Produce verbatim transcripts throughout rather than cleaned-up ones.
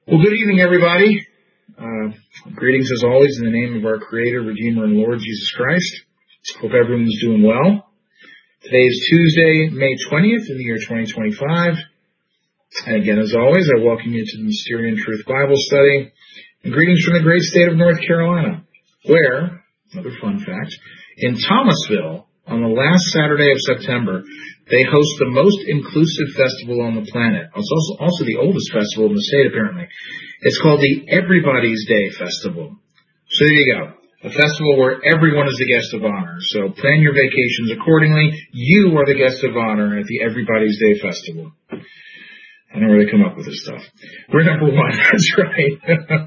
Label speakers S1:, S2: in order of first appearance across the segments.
S1: Well, good evening, everybody. Uh, greetings, as always, in the name of our Creator, Redeemer, and Lord Jesus Christ. Hope everyone's doing well. Today is Tuesday, May twentieth, in the year twenty twenty-five. And again, as always, I welcome you to the Mysterious Truth Bible Study. And greetings from the great state of North Carolina, where, another fun fact, in Thomasville, on the last Saturday of September, they host the most inclusive festival on the planet. It's also, also the oldest festival in the state, apparently. It's called the Everybody's Day Festival. So there you go. A festival where everyone is the guest of honor. So plan your vacations accordingly. You are the guest of honor at the Everybody's Day Festival. I don't really come up with this stuff. We're number one. That's right.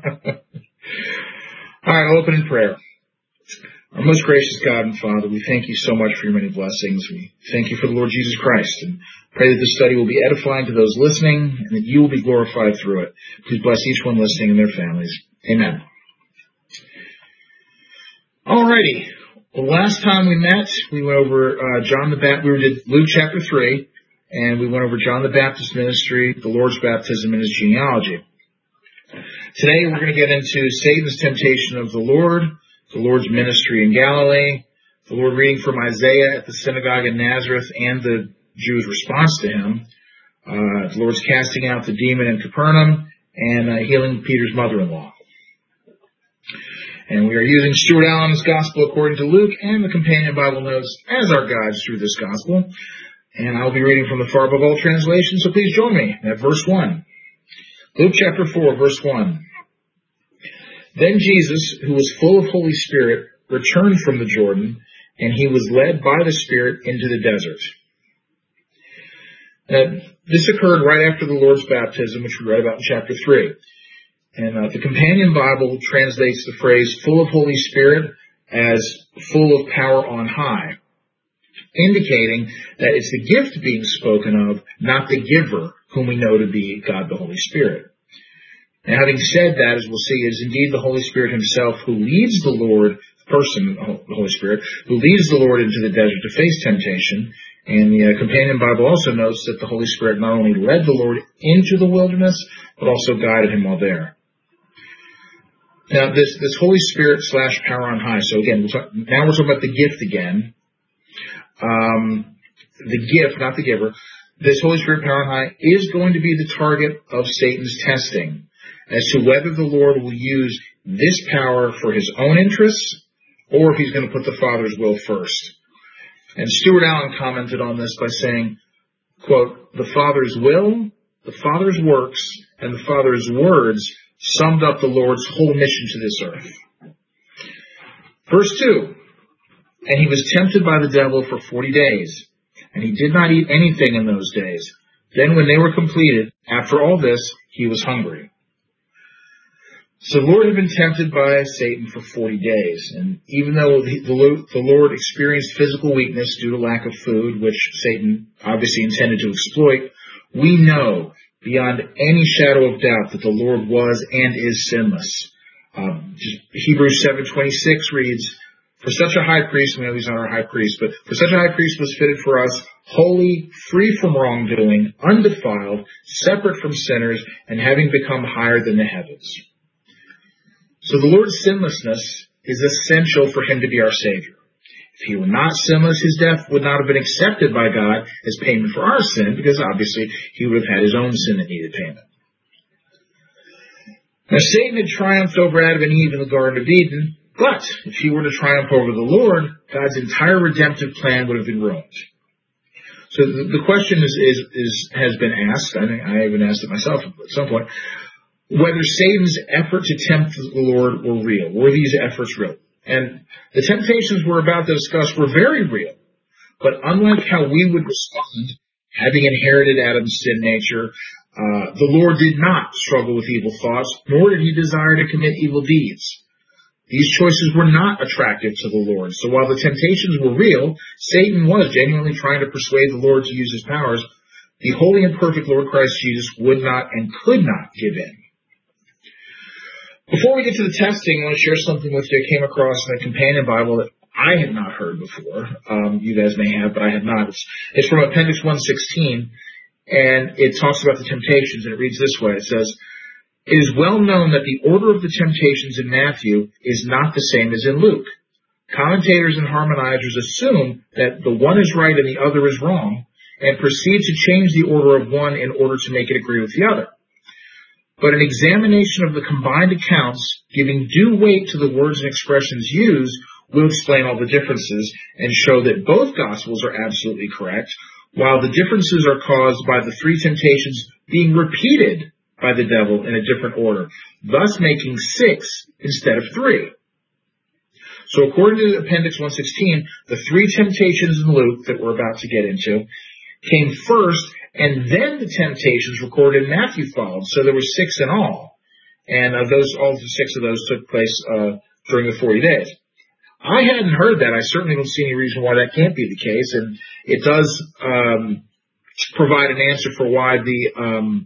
S1: All right, I'll open in prayer. Our most gracious God and Father, we thank you so much for your many blessings. We thank you for the Lord Jesus Christ and pray that this study will be edifying to those listening and that you will be glorified through it. Please bless each one listening and their families. Amen. Alrighty. Well, last time we met, we went over uh, John the Baptist. We did Luke chapter three, and we went over John the Baptist's ministry, the Lord's baptism, and his genealogy. Today we're going to get into Satan's temptation of the Lord, the Lord's ministry in Galilee, the Lord reading from Isaiah at the synagogue in Nazareth, and the Jews' response to him, uh, the Lord's casting out the demon in Capernaum, and uh, healing Peter's mother-in-law. And we are using Stuart Allen's Gospel according to Luke and the Companion Bible Notes as our guides through this Gospel. And I'll be reading from the Far Above All translation, so please join me at verse one. Luke chapter four, verse one. Then Jesus, who was full of Holy Spirit, returned from the Jordan, and he was led by the Spirit into the desert. Now, this occurred right after the Lord's baptism, which we read about in chapter three. And uh, the Companion Bible translates the phrase full of Holy Spirit as full of power on high, indicating that it's the gift being spoken of, not the giver, whom we know to be God the Holy Spirit. Now, having said that, as we'll see, it is indeed the Holy Spirit himself who leads the Lord, the person, the Holy Spirit, who leads the Lord into the desert to face temptation. And the uh, Companion Bible also notes that the Holy Spirit not only led the Lord into the wilderness, but also guided him while there. Now, this, this Holy Spirit slash power on high. So again, we'll talk, now we're talking about the gift again. Um, the gift, not the giver. This Holy Spirit power on high is going to be the target of Satan's testing as to whether the Lord will use this power for his own interests or if he's going to put the Father's will first. And Stuart Allen commented on this by saying, quote, the Father's will, the Father's works, and the Father's words summed up the Lord's whole mission to this earth. Verse two, and he was tempted by the devil for forty days, and he did not eat anything in those days. Then when they were completed, after all this, he was hungry. So the Lord had been tempted by Satan for forty days, and even though the Lord experienced physical weakness due to lack of food, which Satan obviously intended to exploit, we know beyond any shadow of doubt that the Lord was and is sinless. Um, Hebrews seven twenty-six reads, for such a high priest, we know he's not our high priest, but for such a high priest was fitted for us, holy, free from wrongdoing, undefiled, separate from sinners, and having become higher than the heavens. So the Lord's sinlessness is essential for him to be our Savior. If he were not sinless, his death would not have been accepted by God as payment for our sin, because obviously he would have had his own sin that needed payment. Now Satan had triumphed over Adam and Eve in the Garden of Eden, but if he were to triumph over the Lord, God's entire redemptive plan would have been ruined. So the, the question is, is, is has been asked, I think I even asked it myself at some point, whether Satan's effort to tempt the Lord were real. Were these efforts real? And the temptations we're about to discuss were very real. But unlike how we would respond, having inherited Adam's sin nature, uh, the Lord did not struggle with evil thoughts, nor did he desire to commit evil deeds. These choices were not attractive to the Lord. So while the temptations were real, Satan was genuinely trying to persuade the Lord to use his powers. The holy and perfect Lord Christ Jesus would not and could not give in. Before we get to the testing, I want to share something with you I came across in the Companion Bible that I had not heard before. Um, you guys may have, but I had not. It's, it's from Appendix one sixteen, and it talks about the temptations, and it reads this way. It says, It is well known that the order of the temptations in Matthew is not the same as in Luke. Commentators and harmonizers assume that the one is right and the other is wrong, and proceed to change the order of one in order to make it agree with the other. But an examination of the combined accounts, giving due weight to the words and expressions used, will explain all the differences and show that both Gospels are absolutely correct, while the differences are caused by the three temptations being repeated by the devil in a different order, thus making six instead of three. So according to Appendix one sixteen, the three temptations in Luke that we're about to get into came first, and then the temptations recorded in Matthew followed. So there were six in all. And uh, those, all six of those took place uh, during the forty days. I hadn't heard that. I certainly don't see any reason why that can't be the case. And it does um, provide an answer for why the, um,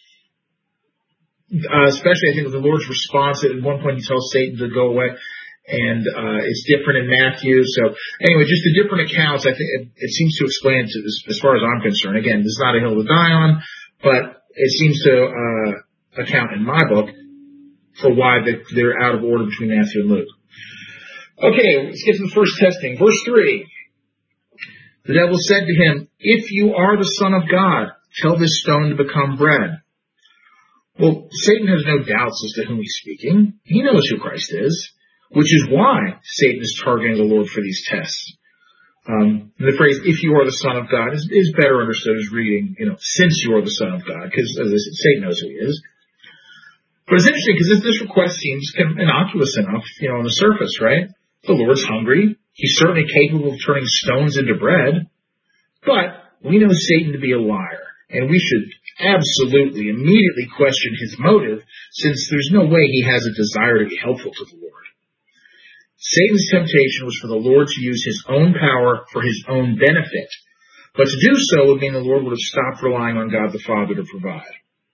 S1: uh, especially I think with the Lord's response, at one point he tells Satan to go away. And uh, it's different in Matthew. So anyway, just the different accounts, I think it, it seems to explain to this, as far as I'm concerned. Again, this is not a hill to die on, but it seems to uh, account in my book for why the, they're out of order between Matthew and Luke. Okay, let's get to the first testing. Verse three. The devil said to him, "If you are the Son of God, tell this stone to become bread." Well, Satan has no doubts as to whom he's speaking. He knows who Christ is, which is why Satan is targeting the Lord for these tests. Um, the phrase, "if you are the Son of God," is, is better understood as reading, you know, "since you are the Son of God," because, as I said, Satan knows who he is. But it's interesting because this, this request seems kind of innocuous enough, you know, on the surface, right? The Lord's hungry. He's certainly capable of turning stones into bread. But we know Satan to be a liar, and we should absolutely, immediately question his motive, since there's no way he has a desire to be helpful to the Lord. Satan's temptation was for the Lord to use his own power for his own benefit. But to do so would mean the Lord would have stopped relying on God the Father to provide.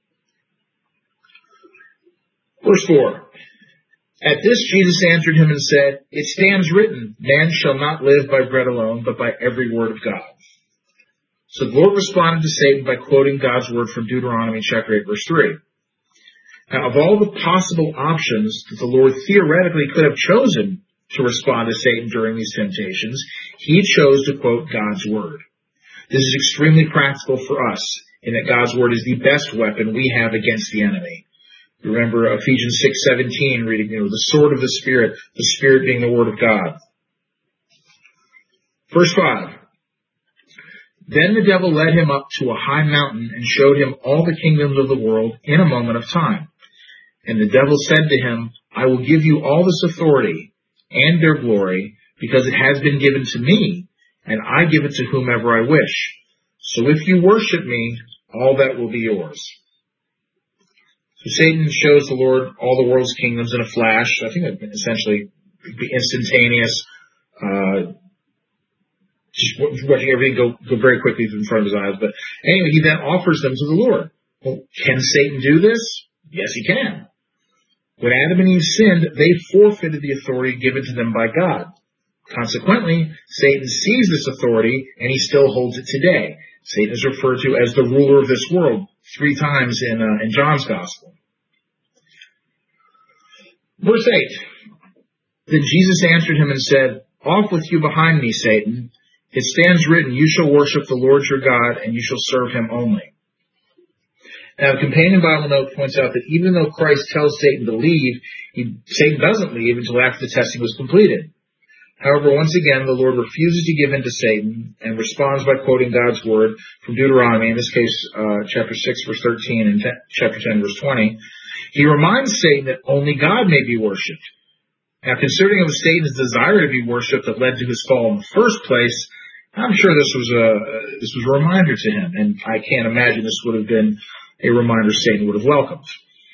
S1: Verse four. At this Jesus answered him and said, "It stands written, man shall not live by bread alone, but by every word of God." So the Lord responded to Satan by quoting God's word from Deuteronomy chapter eight, verse three. Now, of all the possible options that the Lord theoretically could have chosen to respond to Satan during these temptations, he chose to quote God's word. This is extremely practical for us, in that God's word is the best weapon we have against the enemy. Remember Ephesians six seventeen, reading, you know, the sword of the Spirit, the Spirit being the word of God. Verse five. Then the devil led him up to a high mountain and showed him all the kingdoms of the world in a moment of time. And the devil said to him, "I will give you all this authority and their glory, because it has been given to me, and I give it to whomever I wish. So if you worship me, all that will be yours." So Satan shows the Lord all the world's kingdoms in a flash. I think it would essentially be instantaneous. Uh, just watching everything go, go very quickly in front of his eyes. But anyway, he then offers them to the Lord. Well, can Satan do this? Yes, he can. When Adam and Eve sinned, they forfeited the authority given to them by God. Consequently, Satan seized this authority, and he still holds it today. Satan is referred to as the ruler of this world three times in, uh, in John's Gospel. Verse eight. Then Jesus answered him and said, "Off with you behind me, Satan. It stands written, you shall worship the Lord your God, and you shall serve him only." Now, the companion Bible note points out that even though Christ tells Satan to leave, he, Satan doesn't leave until after the testing was completed. However, once again, the Lord refuses to give in to Satan and responds by quoting God's word from Deuteronomy, in this case, uh, chapter six, verse thirteen, and ten, chapter ten, verse twenty. He reminds Satan that only God may be worshipped. Now, considering it was Satan's desire to be worshipped that led to his fall in the first place, I'm sure this was a, this was a reminder to him, and I can't imagine this would have been a reminder Satan would have welcomed.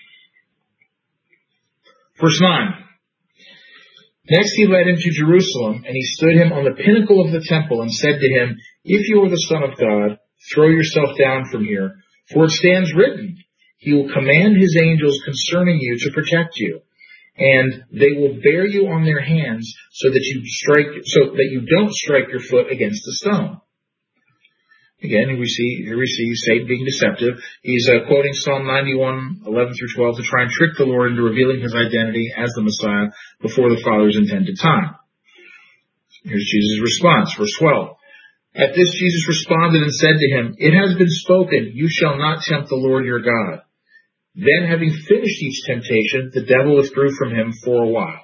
S1: Verse nine. Next he led him to Jerusalem, and he stood him on the pinnacle of the temple and said to him, "If you are the Son of God, throw yourself down from here, for it stands written, he will command his angels concerning you to protect you, and they will bear you on their hands so that you strike, so that you don't strike your foot against the stone." Again, we see, here we see Satan being deceptive. He's uh, quoting Psalm ninety-one, eleven through twelve to try and trick the Lord into revealing his identity as the Messiah before the Father's intended time. Here's Jesus' response, verse twelve. At this Jesus responded and said to him, "It has been spoken, you shall not tempt the Lord your God." Then, having finished each temptation, the devil withdrew from him for a while.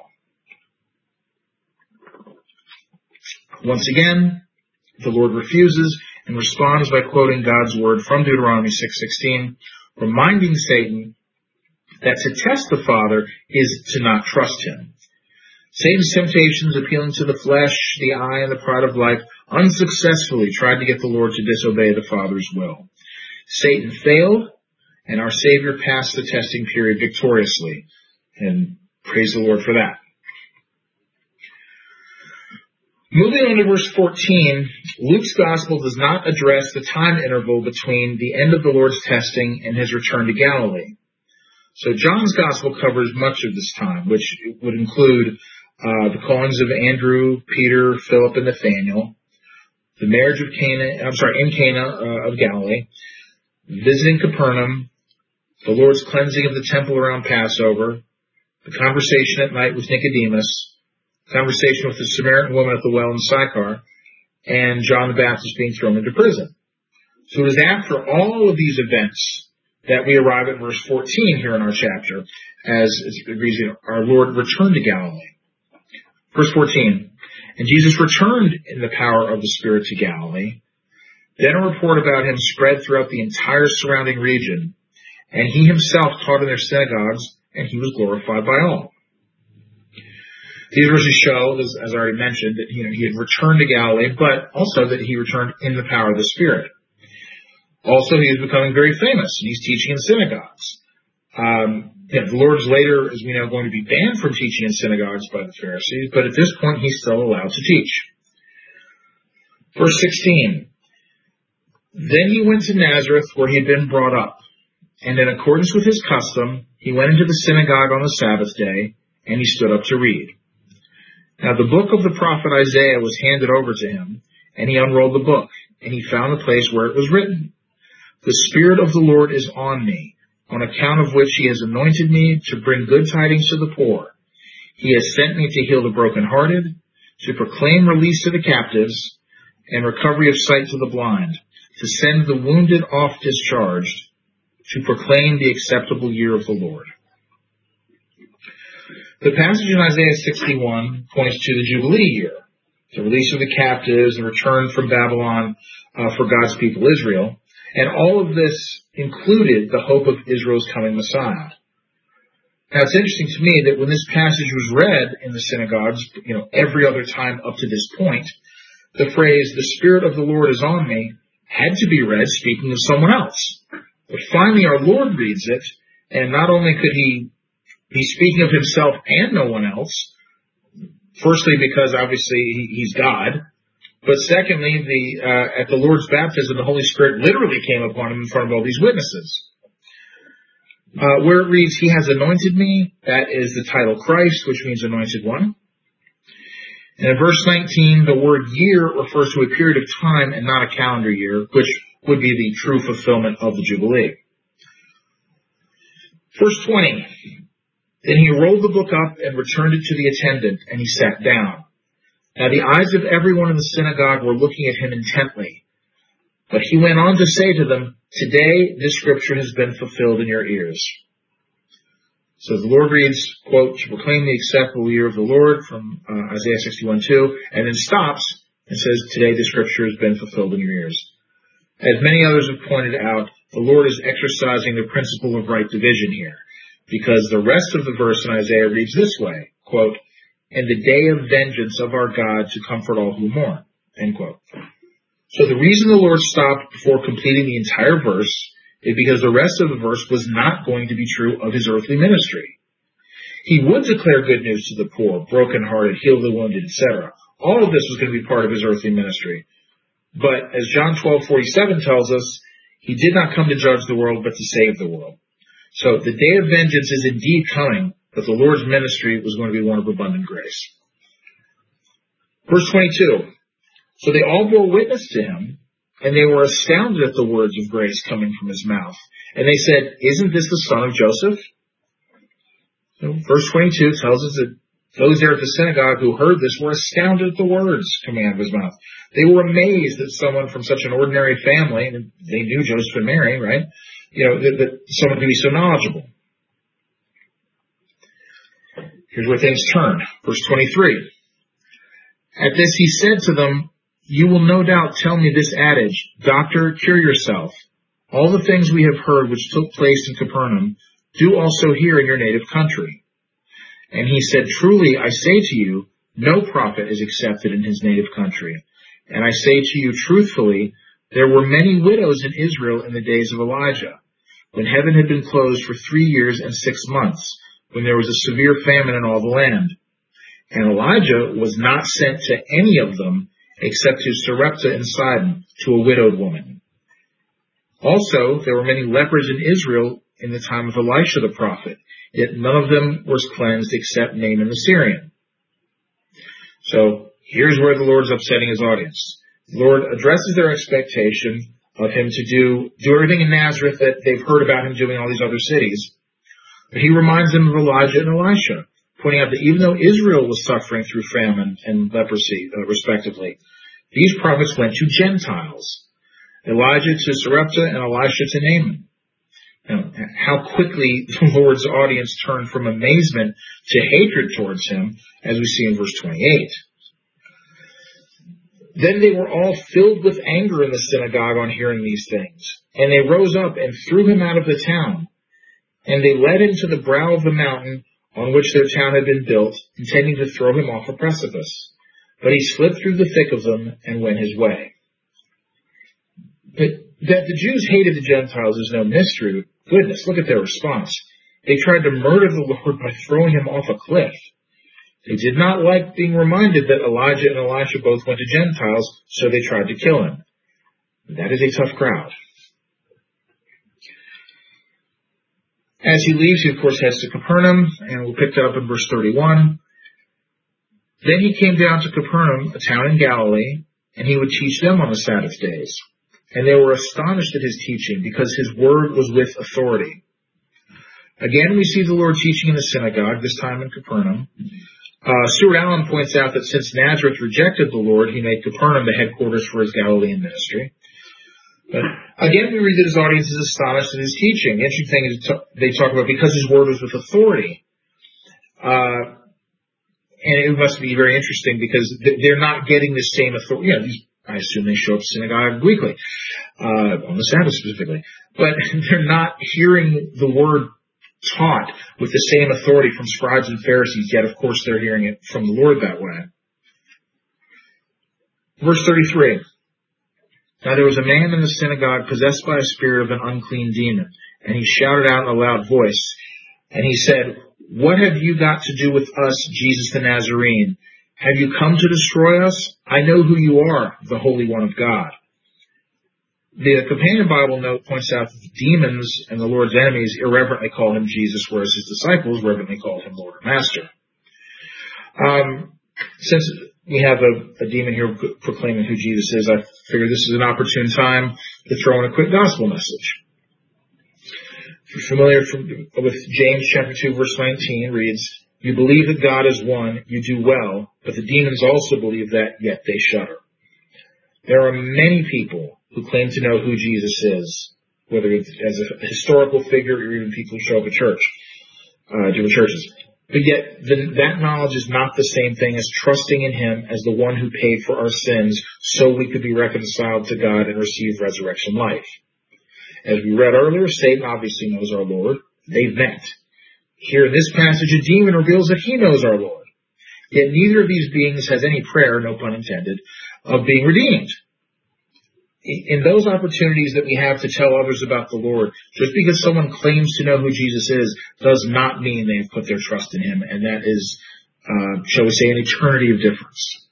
S1: Once again, the Lord refuses and responds by quoting God's word from Deuteronomy six sixteen, reminding Satan that to test the Father is to not trust him. Satan's temptations, appealing to the flesh, the eye, and the pride of life, unsuccessfully tried to get the Lord to disobey the Father's will. Satan failed, and our Savior passed the testing period victoriously. And praise the Lord for that. Moving on to verse fourteen, Luke's gospel does not address the time interval between the end of the Lord's testing and his return to Galilee. So John's gospel covers much of this time, which would include uh, the callings of Andrew, Peter, Philip, and Nathanael, the marriage of Cana, I'm sorry, in Cana uh, of Galilee, visiting Capernaum, the Lord's cleansing of the temple around Passover, the conversation at night with Nicodemus, conversation with the Samaritan woman at the well in Sychar, and John the Baptist being thrown into prison. So it is after all of these events that we arrive at verse fourteen here in our chapter, as it reads, our Lord returned to Galilee. Verse fourteen, and Jesus returned in the power of the Spirit to Galilee. Then a report about him spread throughout the entire surrounding region, and he himself taught in their synagogues, and he was glorified by all. These verses show, as, as I already mentioned, that you know, he had returned to Galilee, but also that he returned in the power of the Spirit. Also, he is becoming very famous, and he's teaching in synagogues. Um, you know, the Lord's later, as we know, going to be banned from teaching in synagogues by the Pharisees, but at this point, he's still allowed to teach. Verse sixteen, then he went to Nazareth, where he had been brought up, and in accordance with his custom, he went into the synagogue on the Sabbath day, and he stood up to read. Now the book of the prophet Isaiah was handed over to him, and he unrolled the book, and he found the place where it was written, "The Spirit of the Lord is on me, on account of which he has anointed me to bring good tidings to the poor. He has sent me to heal the brokenhearted, to proclaim release to the captives, and recovery of sight to the blind, to send the wounded off discharged, to proclaim the acceptable year of the Lord." The passage in Isaiah sixty-one points to the Jubilee year, the release of the captives, the return from Babylon uh, for God's people Israel. And all of this included the hope of Israel's coming Messiah. Now it's interesting to me that when this passage was read in the synagogues, you know, every other time up to this point, the phrase, "the Spirit of the Lord is on me," had to be read speaking of someone else. But finally our Lord reads it, and not only could he be speaking of himself and no one else, firstly because obviously he, he's God, but secondly, the uh, at the Lord's baptism, the Holy Spirit literally came upon him in front of all these witnesses. Uh, where it reads, "He has anointed me," that is the title Christ, which means anointed one. And in verse nineteen, the word year refers to a period of time and not a calendar year, which would be the true fulfillment of the Jubilee. Verse twenty, then he rolled the book up and returned it to the attendant, and he sat down. Now the eyes of everyone in the synagogue were looking at him intently. But he went on to say to them, "Today this scripture has been fulfilled in your ears." So the Lord reads, quote, "To proclaim the acceptable year of the Lord," from uh, Isaiah sixty-one two, and then stops and says, "Today the scripture has been fulfilled in your ears." As many others have pointed out, the Lord is exercising the principle of right division here, because the rest of the verse in Isaiah reads this way, quote, "And the day of vengeance of our God to comfort all who mourn," end quote. So the reason the Lord stopped before completing the entire verse is because the rest of the verse was not going to be true of his earthly ministry. He would declare good news to the poor, brokenhearted, heal the wounded, et cetera. All of this was going to be part of his earthly ministry. But as John twelve forty-seven tells us, he did not come to judge the world, but to save the world. So the day of vengeance is indeed coming, but the Lord's ministry was going to be one of abundant grace. Verse twenty-two, so they all bore witness to him, And they were astounded at the words of grace coming from his mouth. And they said, "Isn't this the son of Joseph?" So verse twenty-two tells us that those there at the synagogue who heard this were astounded at the words coming out of his mouth. They were amazed that someone from such an ordinary family, and they knew Joseph and Mary, right? You know, that, that someone could be so knowledgeable. Here's where things turn. Verse twenty-three. At this he said to them, "You will no doubt tell me this adage, 'Doctor, cure yourself. All the things we have heard which took place in Capernaum, do also here in your native country.' And he said, 'Truly, I say to you, no prophet is accepted in his native country. And I say to you truthfully, there were many widows in Israel in the days of Elijah, when heaven had been closed for three years and six months, when there was a severe famine in all the land. And Elijah was not sent to any of them, except to Sarepta in Sidon, to a widowed woman. Also, there were many lepers in Israel in the time of Elisha the prophet, yet none of them was cleansed except Naaman the Syrian.'" So here's where the Lord's upsetting his audience. The Lord addresses their expectation of him to do, do everything in Nazareth that they've heard about him doing in all these other cities. But he reminds them of Elijah and Elisha, pointing out that even though Israel was suffering through famine and leprosy, uh, respectively, these prophets went to Gentiles. Elijah to Sarepta and Elisha to Naaman. Now, how quickly the Lord's audience turned from amazement to hatred towards him, as we see in verse twenty-eight. Then they were all filled with anger in the synagogue on hearing these things. And they rose up and threw him out of the town. And they led him to the brow of the mountain on which their town had been built, intending to throw him off a precipice. But he slipped through the thick of them and went his way. But that the Jews hated the Gentiles is no mystery. Goodness, look at their response. They tried to murder the Lord by throwing him off a cliff. They did not like being reminded that Elijah and Elisha both went to Gentiles, so they tried to kill him. That is a tough crowd. As he leaves, he of course heads to Capernaum, and we'll pick that up in verse thirty-one. Then he came down to Capernaum, a town in Galilee, and he would teach them on the Sabbath days. And they were astonished at his teaching, because his word was with authority. Again, we see the Lord teaching in the synagogue, this time in Capernaum. Uh, Stuart Allen points out that since Nazareth rejected the Lord, he made Capernaum the headquarters for his Galilean ministry. But again, we read that his audience is astonished at his teaching. The interesting thing is they talk about because his word was with authority. Uh, and it must be very interesting because they're not getting the same authority. You know, I assume they show up to synagogue weekly, uh, on the Sabbath specifically. But they're not hearing the word taught with the same authority from scribes and Pharisees, yet of course they're hearing it from the Lord that way. Verse thirty-three. Now there was a man in the synagogue possessed by a spirit of an unclean demon, and he shouted out in a loud voice, and he said, "What have you got to do with us, Jesus the Nazarene? Have you come to destroy us? I know who you are, the Holy One of God." The companion Bible note points out that the demons and the Lord's enemies irreverently call him Jesus, whereas his disciples reverently called him Lord or Master. Um, since we have a, a demon here proclaiming who Jesus is, I figure this is an opportune time to throw in a quick gospel message. If you're familiar from, with James chapter two, verse nineteen, reads, "You believe that God is one, you do well, but the demons also believe that, yet they shudder." There are many people who claim to know who Jesus is, whether it's as a historical figure or even people who show up at church, uh, different churches. But yet, the, that knowledge is not the same thing as trusting in him as the one who paid for our sins so we could be reconciled to God and receive resurrection life. As we read earlier, Satan obviously knows our Lord. They've met. Here in this passage, a demon reveals that he knows our Lord. Yet neither of these beings has any prayer, no pun intended, of being redeemed. In those opportunities that we have to tell others about the Lord, just because someone claims to know who Jesus is does not mean they've put their trust in him, and that is, uh, shall we say, an eternity of difference.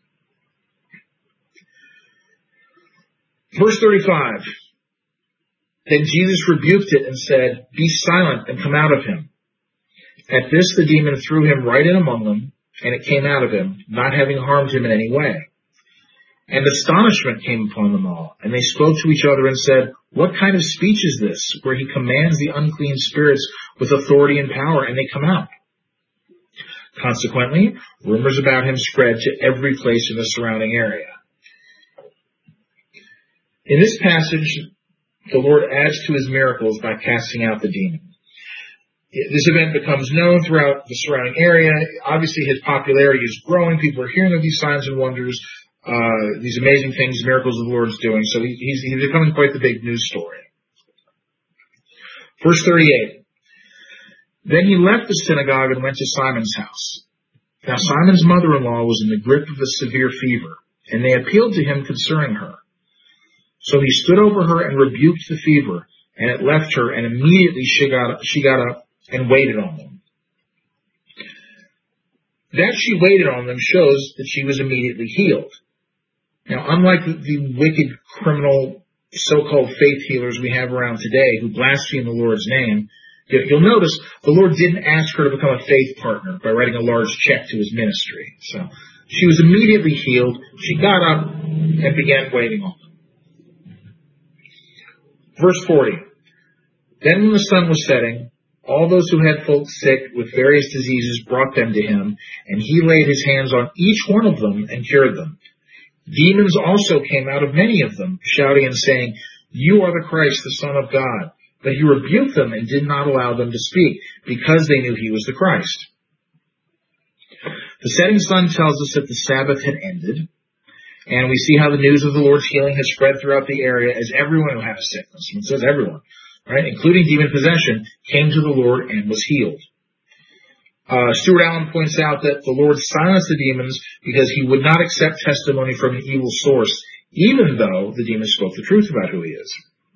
S1: Verse thirty-five. Then Jesus rebuked it and said, "Be silent and come out of him." At this the demon threw him right in among them, and it came out of him, not having harmed him in any way. And astonishment came upon them all, and they spoke to each other and said, "What kind of speech is this, where he commands the unclean spirits with authority and power, and they come out?" Consequently, rumors about him spread to every place in the surrounding area. In this passage, the Lord adds to his miracles by casting out the demon. This event becomes known throughout the surrounding area. Obviously, his popularity is growing. People are hearing of these signs and wonders, uh, these amazing things, miracles the Lord's doing. So he, he's, he's becoming quite the big news story. Verse thirty-eight. Then he left the synagogue and went to Simon's house. Now Simon's mother-in-law was in the grip of a severe fever, and they appealed to him concerning her. So he stood over her and rebuked the fever, and it left her, and immediately she got, she got up and waited on them. That she waited on them shows that she was immediately healed. Now, unlike the, the wicked, criminal, so-called faith healers we have around today who blaspheme the Lord's name, you'll notice the Lord didn't ask her to become a faith partner by writing a large check to his ministry. So she was immediately healed. She got up and began waiting on them. Verse forty. Then when the sun was setting, all those who had folk sick with various diseases brought them to him, and he laid his hands on each one of them and cured them. Demons also came out of many of them, shouting and saying, "You are the Christ, the Son of God." But he rebuked them and did not allow them to speak, because they knew he was the Christ. The setting sun tells us that the Sabbath had ended, and we see how the news of the Lord's healing has spread throughout the area as everyone who had a sickness, and it says everyone, right, including demon possession, came to the Lord and was healed. Uh, Stuart Allen points out that the Lord silenced the demons because he would not accept testimony from an evil source, even though the demons spoke the truth about who he is.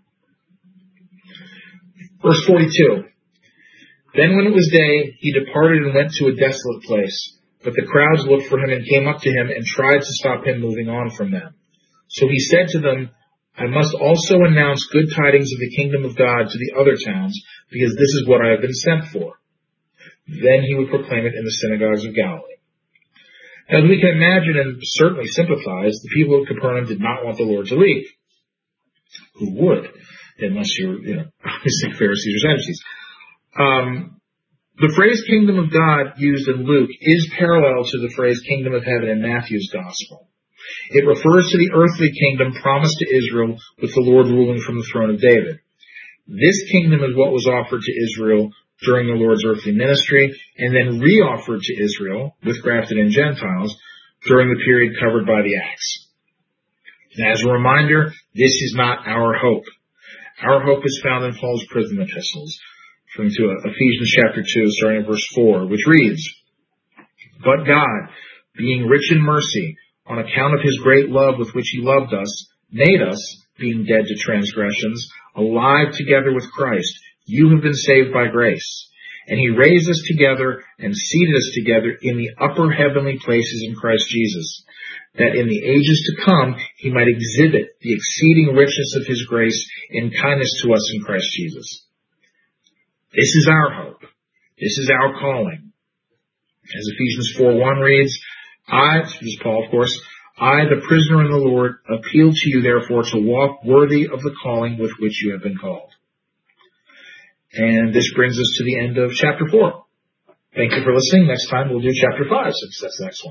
S1: Verse forty-two. Then when it was day, he departed and went to a desolate place. But the crowds looked for him and came up to him and tried to stop him moving on from them. So he said to them, "I must also announce good tidings of the kingdom of God to the other towns, because this is what I have been sent for." Then he would proclaim it in the synagogues of Galilee. As we can imagine and certainly sympathize, the people of Capernaum did not want the Lord to leave. Who would? Unless you're, you know, obviously Pharisees or Sadducees. Um, the phrase kingdom of God used in Luke is parallel to the phrase kingdom of heaven in Matthew's gospel. It refers to the earthly kingdom promised to Israel with the Lord ruling from the throne of David. This kingdom is what was offered to Israel during the Lord's earthly ministry, and then re-offered to Israel, with grafted in Gentiles, during the period covered by the Acts. And as a reminder, this is not our hope. Our hope is found in Paul's prison epistles, referring to Ephesians chapter two, starting at verse four, which reads, "But God, being rich in mercy, on account of his great love with which he loved us, made us, being dead to transgressions, alive together with Christ. You have been saved by grace. And he raised us together and seated us together in the upper heavenly places in Christ Jesus, that in the ages to come he might exhibit the exceeding richness of his grace in kindness to us in Christ Jesus." This is our hope. This is our calling. As Ephesians four one reads, I, this is Paul of course, "I, the prisoner in the Lord, appeal to you therefore to walk worthy of the calling with which you have been called." And this brings us to the end of chapter four. Thank you for listening. Next time we'll do chapter five, since that's the next one.